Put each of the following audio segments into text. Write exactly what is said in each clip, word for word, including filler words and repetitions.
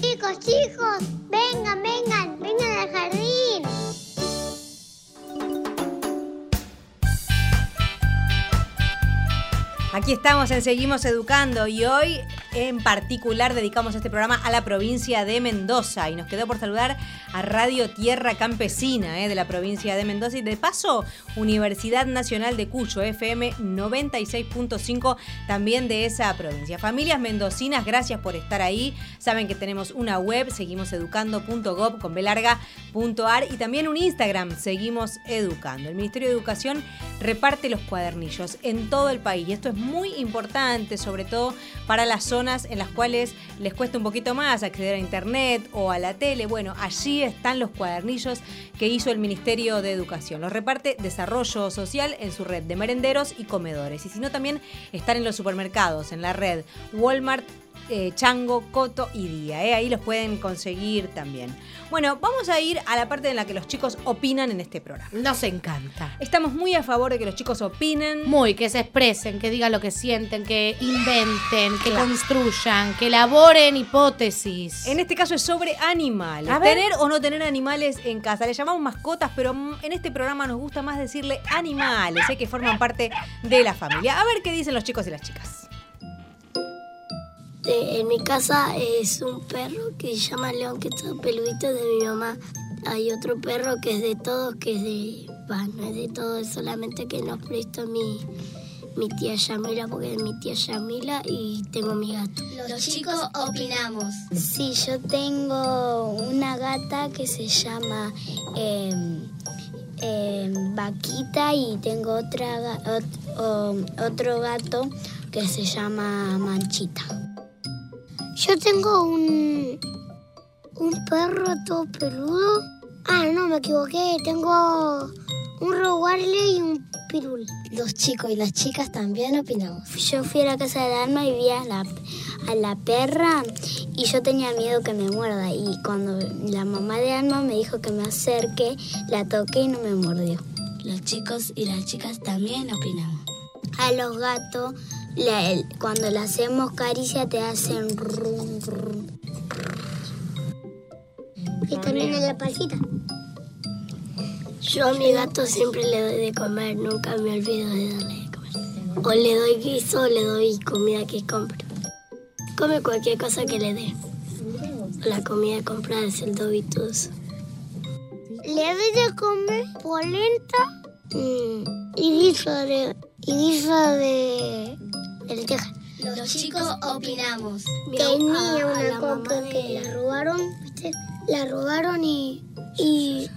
chicos, chicos, vengan, vengan, vengan al jardín. Aquí estamos en Seguimos Educando y hoy en particular dedicamos este programa a la provincia de Mendoza y nos quedó por saludar a Radio Tierra Campesina eh, de la provincia de Mendoza y de paso Universidad Nacional de Cuyo, F M noventa y seis punto cinco también de esa provincia. Familias mendocinas, gracias por estar ahí. Saben que tenemos una web, seguimoseducando punto gob con b larga punto ar y también un Instagram, Seguimos Educando. El Ministerio de Educación reparte los cuadernillos en todo el país y esto es muy importante, sobre todo para las zonas en las cuales les cuesta un poquito más acceder a internet o a la tele. Bueno, allí están los cuadernillos que hizo el Ministerio de Educación. Los reparte Desarrollo Social en su red de merenderos y comedores. Y si no, también están en los supermercados, en la red Walmart, Eh, Chango, Coto y Día. ¿eh? Ahí los pueden conseguir también. Bueno, vamos a ir a la parte en la que los chicos opinan en este programa. Nos encanta. Estamos muy a favor de que los chicos opinen. Muy, que se expresen, que digan lo que sienten, que inventen, que claro. construyan, que elaboren hipótesis. En este caso es sobre animales. A ver. Tener o no tener animales en casa. Le llamamos mascotas, pero en este programa nos gusta más decirle animales, ¿eh? que forman parte de la familia. A ver qué dicen los chicos y las chicas. En mi casa es un perro que se llama León, que está peludito, de mi mamá. Hay otro perro que es de todos, que es de... Bah, no es de todos, solamente que nos prestó mi, mi tía Yamila, porque es mi tía Yamila, y tengo mi gato. Los chicos opinamos. Sí, yo tengo una gata que se llama eh, eh, Vaquita, y tengo otra ot, otro gato que se llama Manchita. Yo tengo un, un perro todo peludo. Ah, no, me equivoqué. Tengo un Rottweiler y un Pirul. Los chicos y las chicas también opinamos. Yo fui a la casa de Alma y vi a la, a la perra y yo tenía miedo que me muerda. Y cuando la mamá de Alma me dijo que me acerque, la toqué y no me mordió. Los chicos y las chicas también opinamos. A los gatos, la, el, cuando le hacemos caricia te hacen rum, rum. Y también en la pancita. Yo a mi gato siempre le doy de comer, nunca me olvido de darle de comer. O le doy guiso o le doy comida que compro. Come cualquier cosa que le dé. La comida comprada es el Dobitus. Le doy de comer polenta mm, y guiso de... y guiso de... de lenteja. Los chicos opinamos. Tenía una coca que la robaron, ¿viste? La robaron y... y...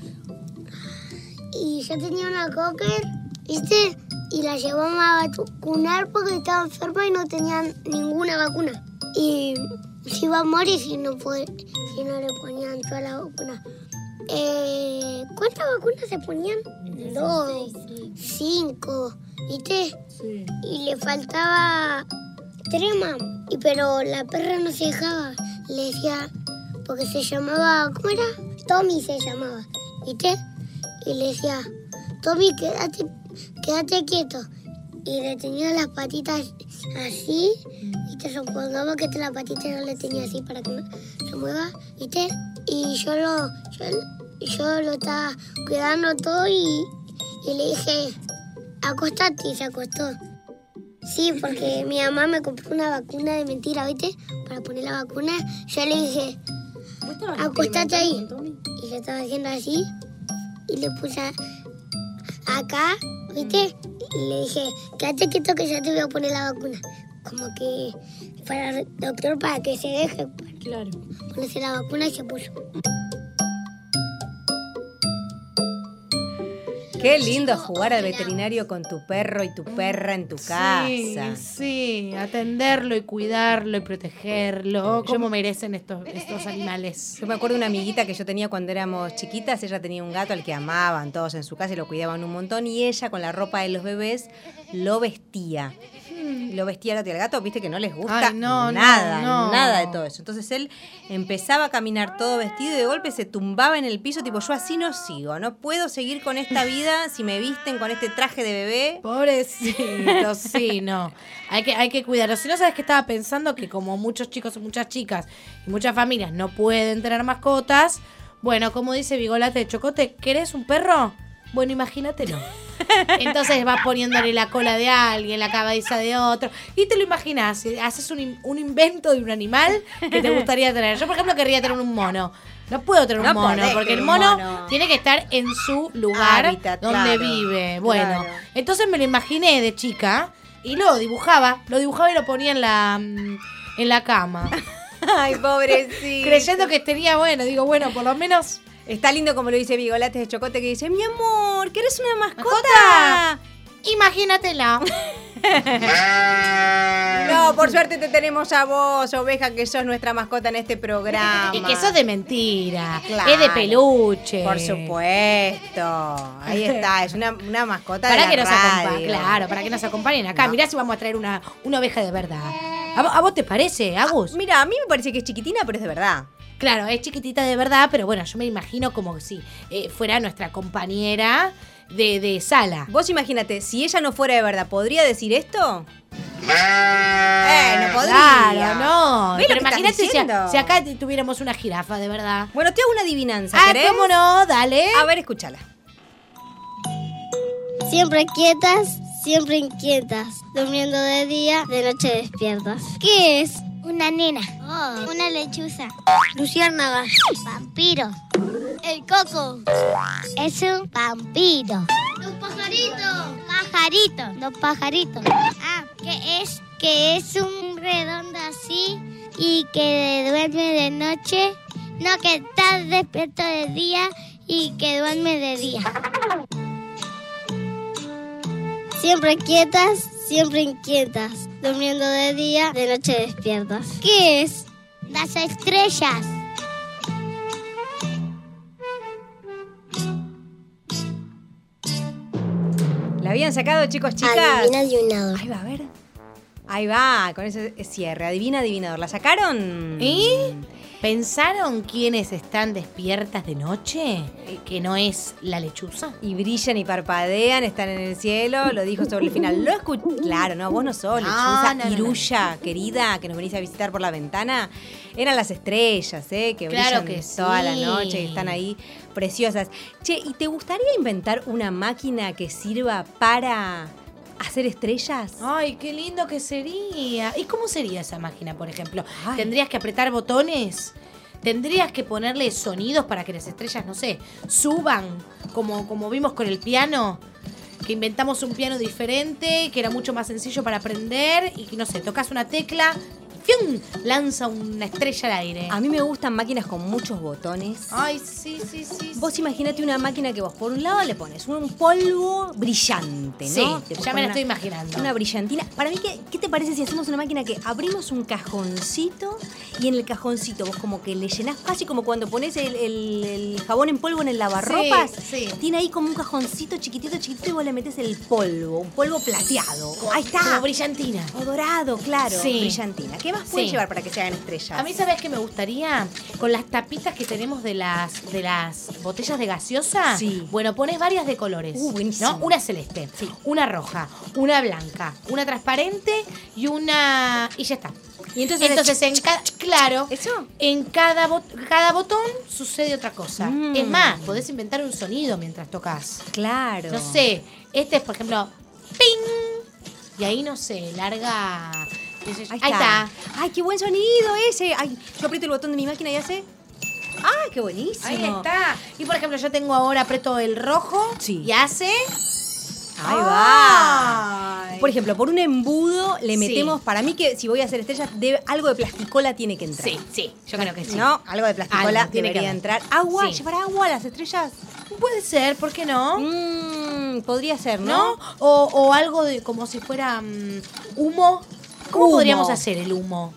y yo tenía una cocker, ¿viste? Y la llevamos a vacunar porque estaba enferma y no tenían ninguna vacuna. Y se iba a morir si no, fue, si no le ponían toda la vacuna. Eh, ¿Cuántas vacunas se ponían? Dos, cinco, ¿viste? Sí. Y le faltaba tres más. Y pero la perra no se dejaba. Le decía, porque se llamaba, ¿cómo era? Tommy se llamaba, ¿viste? Y le decía, Tommy, quédate, quédate quieto. Y le tenía las patitas así, y te supongamos que las patitas no le tenía así para que no se mueva, ¿viste? Y yo lo, yo, yo lo estaba cuidando todo y, y le dije, acostate, y se acostó. Sí, porque mi mamá me compró una vacuna de mentira, ¿viste? Para poner la vacuna, yo le dije, acostate ahí. Y yo estaba haciendo así. Y le puse acá, ¿viste? Y le dije, quédate quieto que ya te voy a poner la vacuna. Como que para el doctor para que se deje. Claro. Ponerse la vacuna y se puso. Qué lindo jugar al veterinario con tu perro y tu perra en tu casa. Sí, sí, atenderlo y cuidarlo y protegerlo. ¿Cómo merecen estos, estos animales? Yo me acuerdo de una amiguita que yo tenía cuando éramos chiquitas. Ella tenía un gato al que amaban todos en su casa y lo cuidaban un montón. Y ella, con la ropa de los bebés, lo vestía. Mm. lo vestía al gato y al gato, viste que no les gusta Ay, no, nada, no, no. nada de todo eso. Entonces él empezaba a caminar todo vestido y de golpe se tumbaba en el piso, tipo, yo así no sigo, no puedo seguir con esta vida si me visten con este traje de bebé. Pobrecito, sí, no. Hay que, hay que cuidarlo. Si no, sabes que estaba pensando que como muchos chicos y muchas chicas y muchas familias no pueden tener mascotas, bueno, como dice Bigolate de Chocote, ¿querés un perro? Bueno, imagínatelo. Entonces vas poniéndole la cola de alguien, la cabeza de otro, y te lo imaginas, haces un, un invento de un animal que te gustaría tener. Yo, por ejemplo, querría tener un mono. No puedo tener No un mono, podés porque tener el un mono, mono. tiene que estar en su lugar Hábitat, donde claro, vive. Bueno, claro. entonces me lo imaginé de chica y lo dibujaba, lo dibujaba y lo ponía en la, en la cama, Ay, pobrecito. creyendo que tenía, bueno, digo, bueno, por lo menos... Está lindo como lo dice Bigolates de Chocote, que dice, mi amor, ¿querés una mascota? ¿Mascota? Imagínatela. No, por suerte te tenemos a vos, oveja, que sos nuestra mascota en este programa. Y que sos de mentira. Claro. Es de peluche. Por supuesto. Ahí está, es una, una mascota Para de que la nos acompañen, radio. claro, para que nos acompañen acá. No. Mirá si vamos a traer una, una oveja de verdad. ¿A, vo- a vos te parece, Agus? Mira, a mí me parece que es chiquitina, pero es de verdad. Claro, es chiquitita de verdad, pero bueno, yo me imagino como si eh, fuera nuestra compañera de, de sala. Vos imagínate, si ella no fuera de verdad, ¿podría decir esto? Eh, no podría. Claro, no. ¿Ves lo Pero que estás imagínate si, diciendo? si acá t- tuviéramos una jirafa, de verdad. Bueno, te hago una adivinanza, Ah, ¿querés? ¿cómo no? Dale. A ver, escúchala. Siempre quietas, siempre inquietas. Durmiendo de día, de noche despiertas. ¿Qué es? Una nena. Oh, Una lechuza. luciérnaga. Vampiro. El coco. Es un vampiro. Los pajaritos. Pajarito. Los pajaritos. Ah, que es que es un redondo así y que duerme de noche. No, que está despierto de día y que duerme de día. Siempre quietas, siempre inquietas. Durmiendo de día, de noche despiertas. ¿Qué es? Las estrellas. ¿La habían sacado, chicos, chicas? Adivina adivinador. Ahí va, a ver. Ahí va, con ese cierre. Adivina, adivinador. ¿La sacaron? ¿Y? ¿Pensaron quiénes están despiertas de noche? ¿Que no es la lechuza? Y brillan y parpadean, están en el cielo. Lo dijo sobre el final. ¿Lo escuché? Claro, no, vos no sos lechuza. no, no, no. Iruya, querida, que nos venís a visitar por la ventana. Eran las estrellas, ¿eh? Que Claro brillan que toda la sí. noche, que están ahí preciosas. Che, ¿y te gustaría inventar una máquina que sirva para hacer estrellas? Ay, qué lindo que sería. ¿Y cómo sería esa máquina, por ejemplo? Ay. ¿Tendrías que apretar botones? ¿Tendrías que ponerle sonidos para que las estrellas, no sé, suban? Como, como vimos con el piano, que inventamos un piano diferente, que era mucho más sencillo para aprender y que, no sé, tocas una tecla y ¡fium! Lanza una estrella al aire. A mí me gustan máquinas con muchos botones. Ay, sí, sí, sí. Vos imagínate una máquina que vos por un lado le pones un polvo brillante, ¿no? Sí, Te ya pones me la una- estoy imaginando. Una brillantina. Para mí, ¿qué, ¿qué te parece si hacemos una máquina que abrimos un cajoncito y en el cajoncito vos como que le llenás casi como cuando pones el, el- el jabón en polvo en el lavarropas? Sí, sí. Tiene ahí como un cajoncito chiquitito, chiquitito y vos le metes el polvo, un polvo plateado. Ahí está. Como brillantina. O dorado, claro. Sí. Brillantina. ¿Qué más puedes Sí. llevar para que se hagan estrellas? A mí, ¿sabes qué me gustaría? Con las tapitas que tenemos de las de las botellas de gaseosa. Sí. Bueno, pones varias de colores. Uh, buenísimo. ¿No? Una celeste, Sí. una roja, una blanca, una transparente y una... Y ya está. Y entonces, Entonces, en cada... Claro. ¿Eso? En cada, bot- cada botón sucede otra cosa. Mm. Es más, podés inventar un sonido mientras tocas. Claro. No sé, este es, por ejemplo, ¡ping! Y ahí, no sé, larga... Ahí, Ahí está. Ay, qué buen sonido ese. Ay, yo aprieto el botón de mi máquina y hace. Ay, qué buenísimo. Ahí está. Y por ejemplo, yo tengo ahora, aprieto el rojo Sí. y hace... Ahí va. Ay. Por ejemplo, por un embudo le Sí. metemos, para mí que si voy a hacer estrellas, debe- algo de plasticola tiene que entrar. Sí, sí, yo creo que sí. ¿No? Algo de plasticola Algo tiene que debería haber. entrar. ¿Agua? Sí. ¿Llevar agua a las estrellas? Puede ser, ¿por qué no? Mmm, podría ser, ¿No? ¿no? O, o algo de como si fuera mm, humo. ¿Cómo Humo. podríamos hacer el humo?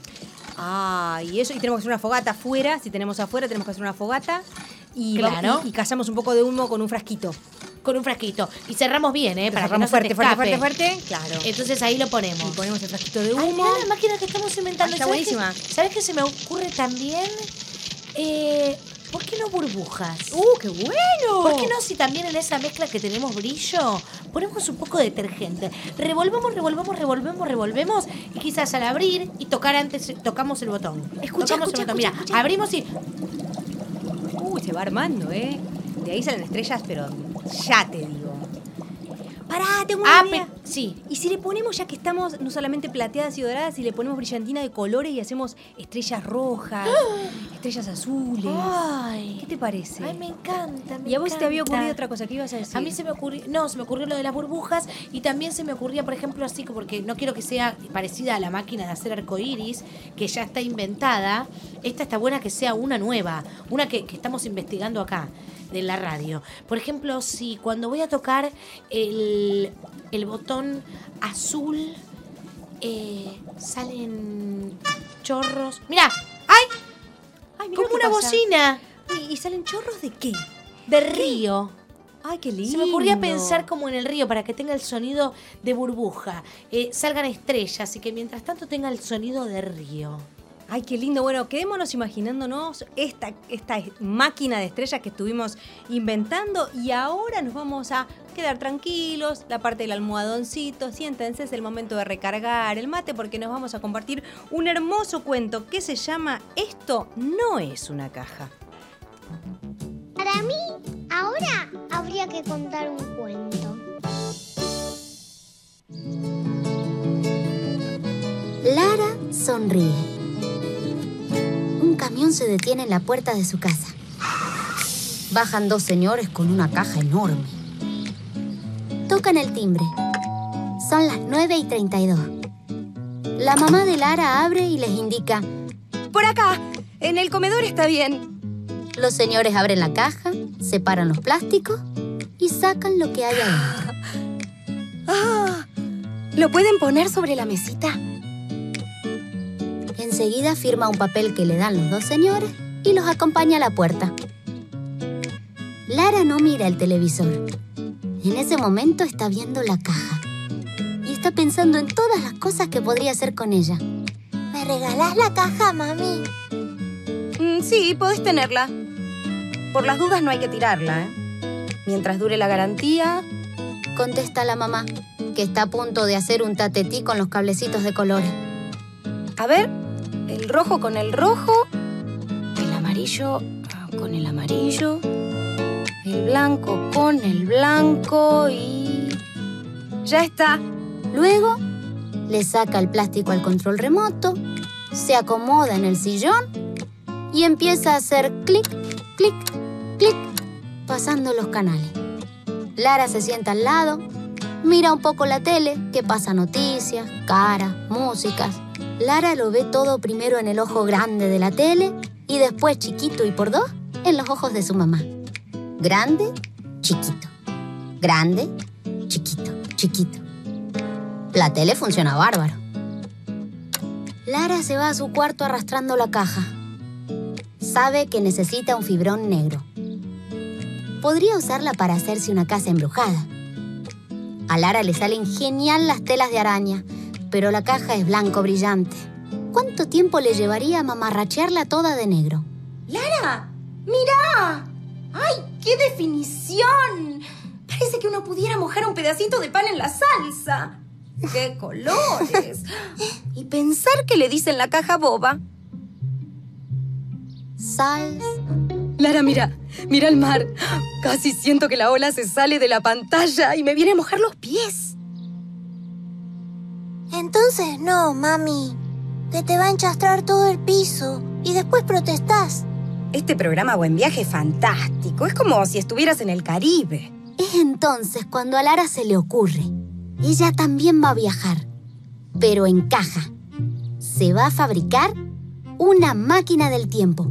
Ah, y eso, y tenemos que hacer una fogata afuera. Si tenemos afuera, tenemos que hacer una fogata. Y, Claro. vamos- y, y cazamos un poco de humo con un frasquito. con un frasquito. Y cerramos bien, ¿eh? Para que no fuerte, se te fuerte, escape. fuerte, fuerte. Claro. Entonces ahí lo ponemos. Y ponemos el frasquito de humo. Ay, mirá la máquina que estamos inventando. Ah, está ¿Sabés buenísima. qué- ¿Sabés qué se me ocurre también? Eh, ¿Por qué no burbujas? ¡Uh, qué bueno! ¿Por qué no, si también en esa mezcla que tenemos brillo, ponemos un poco de detergente? Revolvemos, revolvemos, revolvemos, revolvemos y quizás al abrir y tocar antes, tocamos el botón. Escucha, Tocamos escucha, el botón. escucha, Mira, escucha. abrimos y... Uy, se va armando, ¿eh? De ahí salen estrellas, pero ya te digo. Pará, tengo una Ah, idea. pe- sí. Y si le ponemos, ya que estamos no solamente plateadas y doradas, si le ponemos brillantina de colores y hacemos estrellas rojas, estrellas azules. Ay. ¿Qué te parece? Ay, me encanta, me ¿Y a vos se te había encanta. ocurrido otra cosa? ¿Qué ibas a decir? A mí se me ocurrió, no, se me ocurrió lo de las burbujas y también se me ocurría, por ejemplo, así, porque no quiero que sea parecida a la máquina de hacer arcoíris, que ya está inventada. Esta está buena que sea una nueva, una que, que estamos investigando acá, de la radio. Por ejemplo, si cuando voy a tocar el, el botón azul, eh, salen chorros. ¡Mira! ¡Ay! Ay, mirá Como lo que una pasa. bocina ¿Y, y salen chorros de qué? de río. Ay, qué lindo. Se me ocurría pensar como en el río para que tenga el sonido de burbuja, eh, salgan estrellas y que mientras tanto tenga el sonido de río. Ay, qué lindo. Bueno, quedémonos imaginándonos esta, esta máquina de estrellas que estuvimos inventando y ahora nos vamos a quedar tranquilos. La parte del almohadoncito, siéntense, es el momento de recargar el mate porque nos vamos a compartir un hermoso cuento que se llama Esto no es una caja. Para mí, ahora habría que contar un cuento. Lara sonríe. Un camión se detiene en la puerta de su casa. Bajan dos señores con una caja enorme. Tocan el timbre. Son las nueve y treinta y dos. La mamá de Lara abre y les indica: Por acá, en el comedor está bien. Los señores abren la caja, separan los plásticos y sacan lo que hay adentro. Ah, ¿lo pueden poner sobre la mesita? Enseguida firma un papel que le dan los dos señores y los acompaña a la puerta. Lara no mira el televisor. En ese momento está viendo la caja y está pensando en todas las cosas que podría hacer con ella. ¿Me regalás la caja, mami? Mm, sí, podés tenerla. Por las dudas no hay que tirarla, ¿eh? Mientras dure la garantía. Contesta la mamá, que está a punto de hacer un tatetí con los cablecitos de colores. A ver, el rojo con el rojo, el amarillo con el amarillo, el blanco con el blanco y... ¡ya está! Luego, le saca el plástico al control remoto, se acomoda en el sillón y empieza a hacer clic, clic, clic, pasando los canales. Lara se sienta al lado, mira un poco la tele, que pasa noticias, caras, músicas. Lara lo ve todo primero en el ojo grande de la tele y después chiquito y por dos en los ojos de su mamá. Grande, chiquito. Grande, chiquito, chiquito. La tele funciona bárbaro. Lara se va a su cuarto arrastrando la caja. Sabe que necesita un fibrón negro. Podría usarla para hacerse una casa embrujada. A Lara le salen genial las telas de araña, pero la caja es blanco brillante. ¿Cuánto tiempo le llevaría a mamarrachearla toda de negro? ¡Lara! ¡Mirá! ¡Ay, qué definición! Parece que uno pudiera mojar un pedacito de pan en la salsa. ¡Qué colores! Y pensar que le dicen la caja boba. Salsa. Lara, mira, mira el mar. Casi siento que la ola se sale de la pantalla y me viene a mojar los pies. Entonces no, mami. Que te va a enchastrar todo el piso y después protestás. Este programa Buen Viaje es fantástico. Es como si estuvieras en el Caribe. Es entonces cuando a Lara se le ocurre. Ella también va a viajar, pero en caja. Se va a fabricar una máquina del tiempo.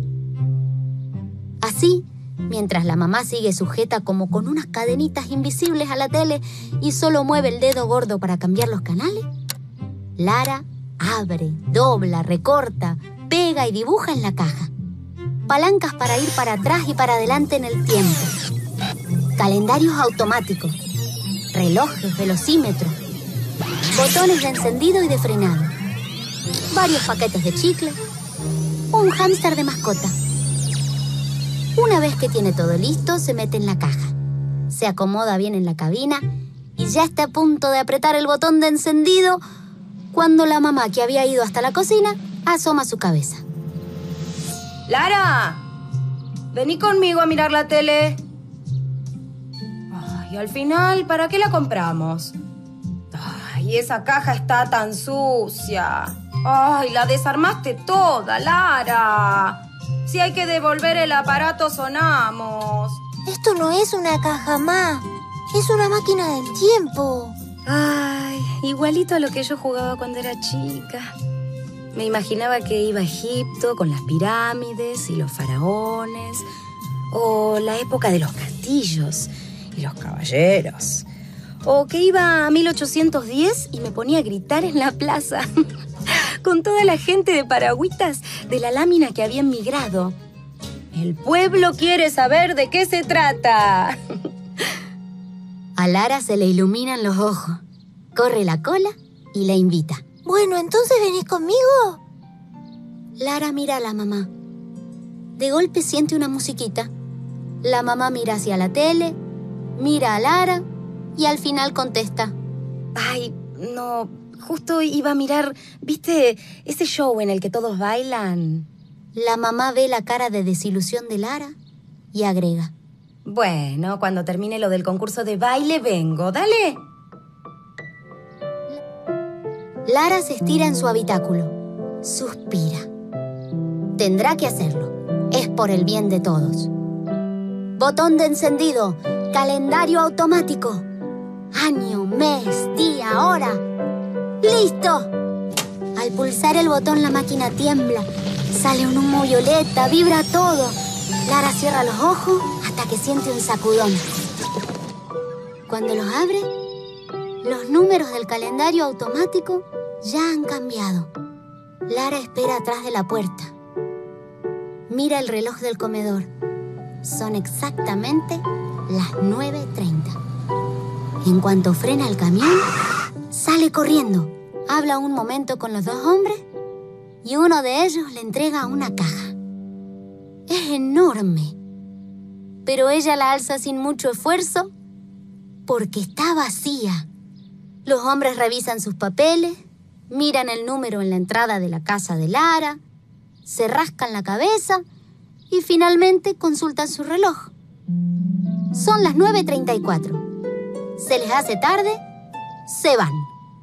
Así, mientras la mamá sigue sujeta como con unas cadenitas invisibles a la tele y solo mueve el dedo gordo para cambiar los canales, Lara abre, dobla, recorta, pega y dibuja en la caja. Palancas para ir para atrás y para adelante en el tiempo. calendarios automáticos, relojes, velocímetros, botones de encendido y de frenado, varios paquetes de chicle, un hámster de mascota. Una vez que tiene todo listo, se mete en la caja, se acomoda bien en la cabina y ya está a punto de apretar el botón de encendido cuando la mamá, que había ido hasta la cocina, asoma su cabeza. ¡Lara! Vení conmigo a mirar la tele. Ay, al final, ¿para qué la compramos? Ay, esa caja está tan sucia. Ay, la desarmaste toda, Lara. Si hay que devolver el aparato, sonamos. Esto no es una caja, Ma. Es una máquina del tiempo. Ay, igualito a lo que yo jugaba cuando era chica. Me imaginaba que iba a Egipto con las pirámides y los faraones, o la época de los castillos y los caballeros, o que iba a mil ochocientos diez y me ponía a gritar en la plaza con toda la gente de paragüitas de la lámina que habían migrado. El pueblo quiere saber de qué se trata. A Lara se le iluminan los ojos, corre la cola y la invita. Bueno, ¿entonces venís conmigo? Lara mira a la mamá. De golpe siente una musiquita. La mamá mira hacia la tele, mira a Lara y al final contesta. Ay, no, justo iba a mirar, ¿viste ese show en el que todos bailan? La mamá ve la cara de desilusión de Lara y agrega. Bueno, cuando termine lo del concurso de baile, vengo, dale. Lara se estira en su habitáculo. Suspira. Tendrá que hacerlo. Es por el bien de todos. Botón de encendido. Calendario automático. Año, mes, día, hora. ¡Listo! Al pulsar el botón, la máquina tiembla. Sale un humo violeta, vibra todo. Lara cierra los ojos hasta que siente un sacudón. Cuando los abre, los números del calendario automático ya han cambiado. Lara espera atrás de la puerta. Mira el reloj del comedor. Son exactamente las nueve treinta. En cuanto frena el camión, sale corriendo. Habla un momento con los dos hombres y uno de ellos le entrega una caja. Es enorme, pero ella la alza sin mucho esfuerzo porque está vacía. Los hombres revisan sus papeles, miran el número en la entrada de la casa de Lara, se rascan la cabeza y finalmente consultan su reloj. Son las nueve treinta y cuatro. Se les hace tarde, se van.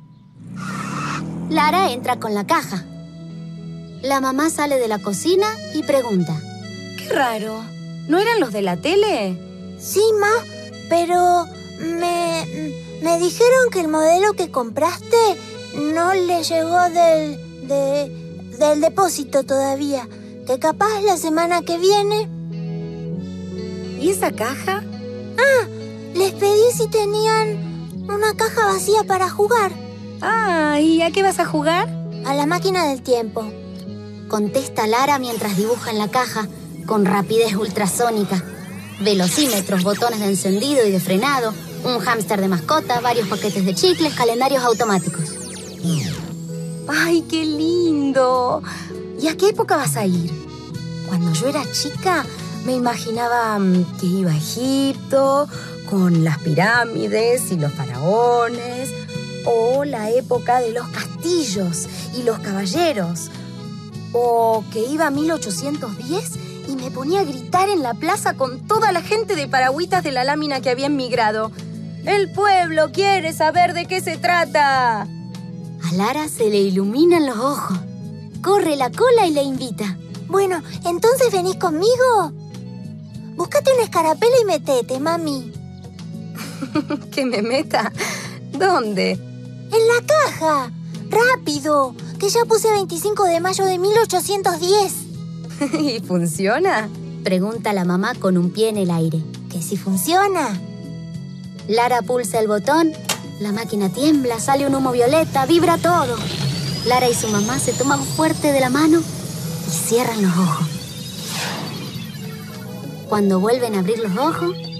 Lara entra con la caja. La mamá sale de la cocina y pregunta. Qué raro. ¿No eran los de la tele? Sí, Ma, pero me, me dijeron que el modelo que compraste no le llegó del, de, del depósito todavía. Que capaz la semana que viene. ¿Y esa caja? Ah, les pedí si tenían una caja vacía para jugar. Ah, ¿y a qué vas a jugar? A la máquina del tiempo. Contesta Lara mientras dibuja en la caja con rapidez ultrasónica. Velocímetros, botones de encendido y de frenado, un hámster de mascota, varios paquetes de chicles, calendarios automáticos. ¡Ay, qué lindo! ¿Y a qué época vas a ir? Cuando yo era chica, me imaginaba que iba a Egipto, con las pirámides y los faraones, o la época de los castillos y los caballeros, o que iba a mil ochocientos diez y me ponía a gritar en la plaza con toda la gente de paragüitas de la lámina que habían migrado. ¡El pueblo quiere saber de qué se trata! A Lara se le iluminan los ojos. Corre la cola y le invita. Bueno, ¿entonces venís conmigo? Búscate una escarapela y metete, mami. ¿Que me meta? ¿Dónde? ¡En la caja! ¡Rápido! Que ya puse veinticinco de mayo de mil ochocientos diez. ¿Y funciona? Pregunta la mamá con un pie en el aire. ¿Que si funciona? Lara pulsa el botón, la máquina tiembla, sale un humo violeta, vibra todo. Lara y su mamá se toman fuerte de la mano y cierran los ojos. Cuando vuelven a abrir los ojos,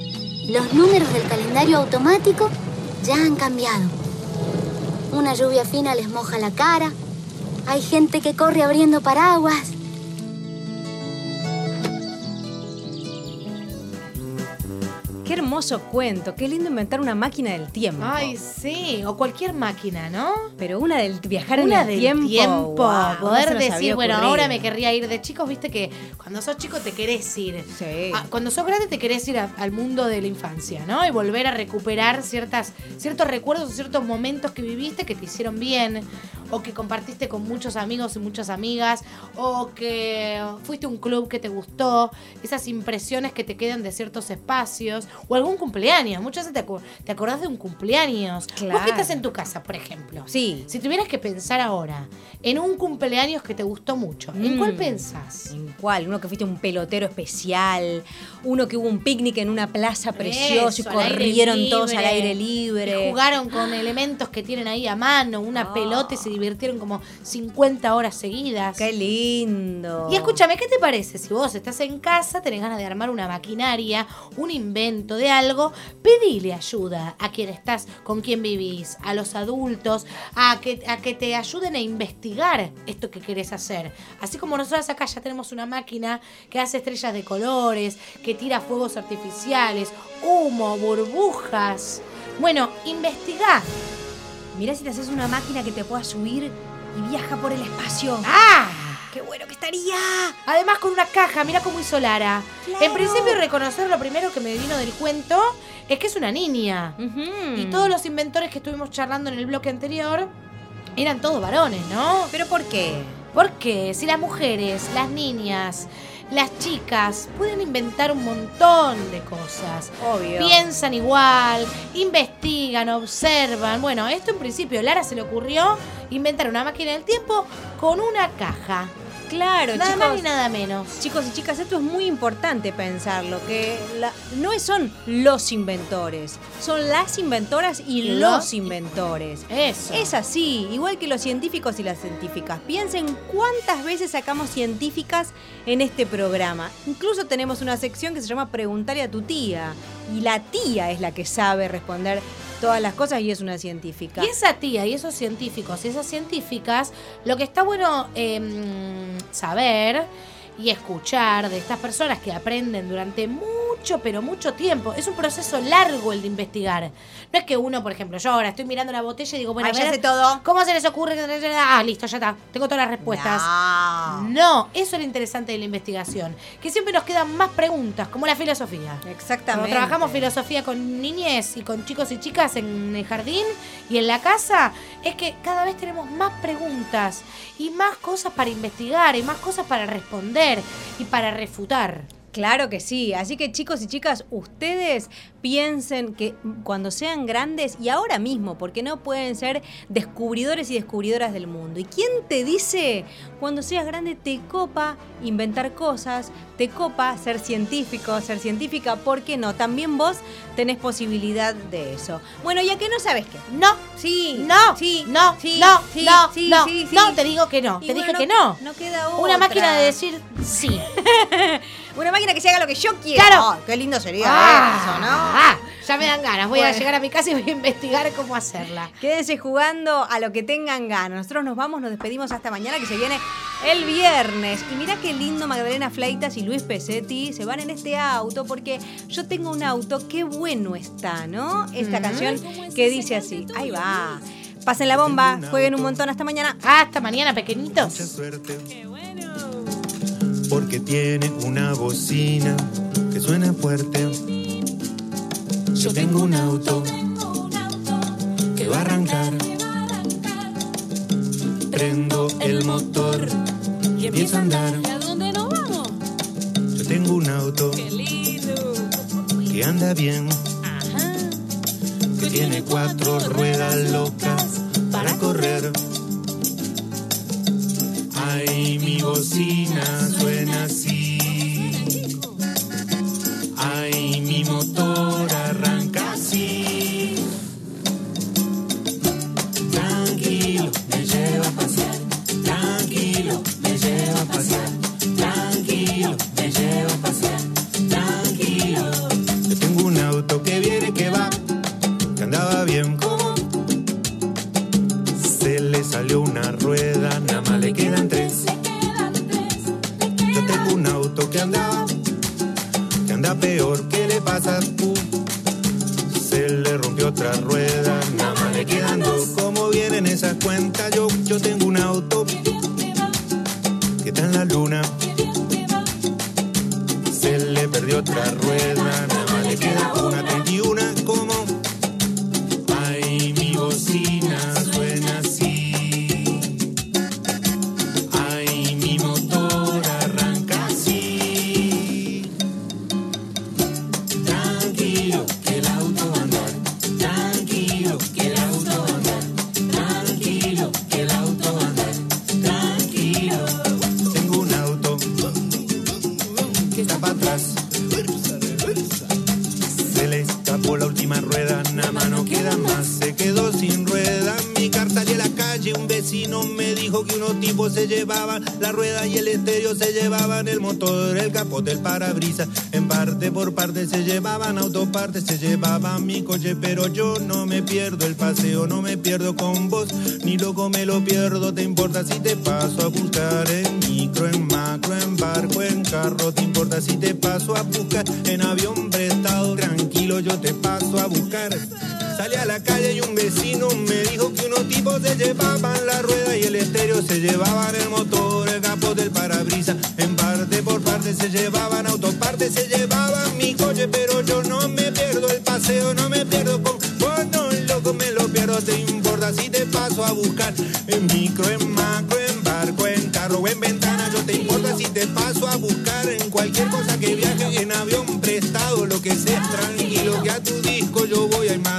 Los números del calendario automático ya han cambiado. Una lluvia fina les moja la cara. Hay gente que corre abriendo paraguas. Qué hermoso cuento, qué lindo inventar una máquina del tiempo. Ay, sí, o cualquier máquina, ¿no? Pero una del viajar Una en el del tiempo. tiempo, Wow, poder no se nos decir, había bueno, ocurrido. ahora me querría ir de chicos, viste que cuando sos chico te querés ir. Sí. Ah, cuando sos grande te querés ir a- al mundo de la infancia, ¿no? Y volver a recuperar ciertas, ciertos recuerdos o ciertos momentos que viviste que te hicieron bien, o que compartiste con muchos amigos y muchas amigas, o que fuiste a un club que te gustó, esas impresiones que te quedan de ciertos espacios, o algún cumpleaños. Muchas veces te, acu- te acordás de un cumpleaños. Claro. Vos que estás en tu casa, por ejemplo. Sí. Si tuvieras que pensar ahora en un cumpleaños que te gustó mucho, ¿en Mm. cuál pensás? ¿En cuál? Uno que fuiste un pelotero especial, uno que hubo un picnic en una plaza preciosa y Eso, al aire corrieron todos libre, al aire libre. y jugaron con elementos que tienen ahí a mano, una Oh. pelota, y se divirtieron como cincuenta horas seguidas. Qué lindo. Y escúchame, ¿qué te parece si vos estás en casa, tenés ganas de armar una maquinaria, un invento de algo? Pedile ayuda a quien estás, con quien vivís, a los adultos, a que, a que te ayuden a investigar esto que querés hacer. Así como nosotros acá ya tenemos una máquina que hace estrellas de colores, que tira fuegos artificiales, humo, burbujas. Bueno, investigá. Mirá si te haces una máquina que te pueda subir y viaja por el espacio. ¡Ah! ¡Qué bueno que estaría! Además con una caja, mira cómo hizo Lara. Claro. En principio reconocer lo primero que me vino del cuento es que es una niña. Ujú. Y todos los inventores que estuvimos charlando en el bloque anterior eran todos varones, ¿no? ¿Pero por qué? Porque si las mujeres, las niñas, las chicas pueden inventar un montón de cosas. Obvio. Piensan igual, investigan, observan. Bueno, esto en principio Lara se le ocurrió inventar una máquina del tiempo con una caja. Claro, Nada chicos. más ni nada menos. Chicos y chicas, esto es muy importante pensarlo, que la- no son los inventores, son las inventoras y Y los los- inventores. Eso. Es así, igual que los científicos y las científicas. Piensen cuántas veces sacamos científicas en este programa. Incluso tenemos una sección que se llama Preguntarle a tu tía. Y la tía es la que sabe responder todas las cosas y es una científica. Y esa tía y esos científicos y esas científicas, lo que está bueno eh, saber y escuchar de estas personas que aprenden durante mucho, pero mucho tiempo. Es un proceso largo el de investigar. No es que uno, por ejemplo, yo ahora estoy mirando la botella y digo, bueno, Ay, a ya ver, sé todo. ¿cómo se les ocurre? que- Ah, listo, ya está. Tengo todas las respuestas. No. No, eso es lo interesante de la investigación. Que siempre nos quedan más preguntas, como la filosofía. Exactamente. Cuando trabajamos filosofía con niñez y con chicos y chicas en el jardín y en la casa, es que cada vez tenemos más preguntas y más cosas para investigar y más cosas para responder y para refutar. Claro que sí, así que chicos y chicas, ustedes piensen que cuando sean grandes y ahora mismo, porque no pueden ser descubridores y descubridoras del mundo. ¿Y quién te dice cuando seas grande te copa inventar cosas, te copa ser científico, ser científica? ¿Por qué no? También vos tenés posibilidad de eso. Bueno, ya que no sabes qué. No, Sí, no, sí, no, sí, no, sí, no, sí, no, sí, sí. no, te digo que no, Y te dije bueno, que no. No queda otra. Una máquina de decir sí. Una máquina que se haga lo que yo quiera. Claro. Ay, qué lindo sería Ah, eso, ¿no? ah, ya me dan ganas. Voy a Bueno. llegar a mi casa y voy a investigar cómo hacerla. Quédense jugando a lo que tengan ganas. Nosotros nos vamos, nos despedimos hasta mañana, que se viene el viernes. Y mirá qué lindo Magdalena Fleitas y Luis Pesetti se van en este auto, porque yo tengo un auto, qué bueno está, ¿no? Esta Mm. canción que dice así. Ahí va. Pasen la bomba, jueguen un montón, hasta mañana. Hasta mañana, pequeñitos. Mucha suerte. Porque tiene una bocina que suena fuerte. Yo tengo un auto que va a arrancar. Prendo el motor y empiezo a andar. ¿Y a dónde nos vamos? Yo tengo un auto ¡Qué lindo! que anda bien. Ajá. Que tiene cuatro ruedas locas para correr. Ay, mi bocina suena así. Ay, mi motor arranca así. Tranquilo, me lleva a pasear. Tranquilo, me lleva a pasear. Tranquilo, me lleva a pasear. Tranquilo. Yo tengo un auto de otra rueda, nada más le queda una treinta y una como. Ay, mi bocina suena así. Ay, mi motor arranca así. Tranquilo, que el auto va a andar. Tranquilo, que el auto va a andar. Tranquilo, que el auto va a andar. Tranquilo. Tengo un auto que está para atrás. Se le escapó la última rueda, nada más no queda más. Se quedó sin rueda. Mi carta salí a la calle, un vecino me dijo que unos tipos se llevaban la rueda y el estéreo, se llevaban el motor, el capote, el parabrisas. En parte por parte se llevaban autopartes, se llevaban mi coche, pero yo no me pierdo el paseo, no me pierdo con vos, ni loco me lo pierdo. ¿Te importa si te paso a buscar en micro, en macro, en barco, en carro? ¿Te importa si te paso a buscar en avión prestado? Tranquilo, yo te paso a buscar. Salí a la calle y un vecino me dijo que unos tipos se llevaban la rueda y el estéreo, se llevaban el motor, el capote, el parabrisas. En parte por parte se llevaban autopartes, se llevaban mi coche, pero yo no me pierdo el paseo, no me pierdo con vos, no, loco, me lo pierdo. ¿Te importa si te paso a buscar en micro, en macro, en barco, en carro o en ventana? ¿No te importa si te paso a buscar en cualquier cosa que viaje, en avión prestado, lo que sea? Tranquilo, que a tu disco yo voy a ir más.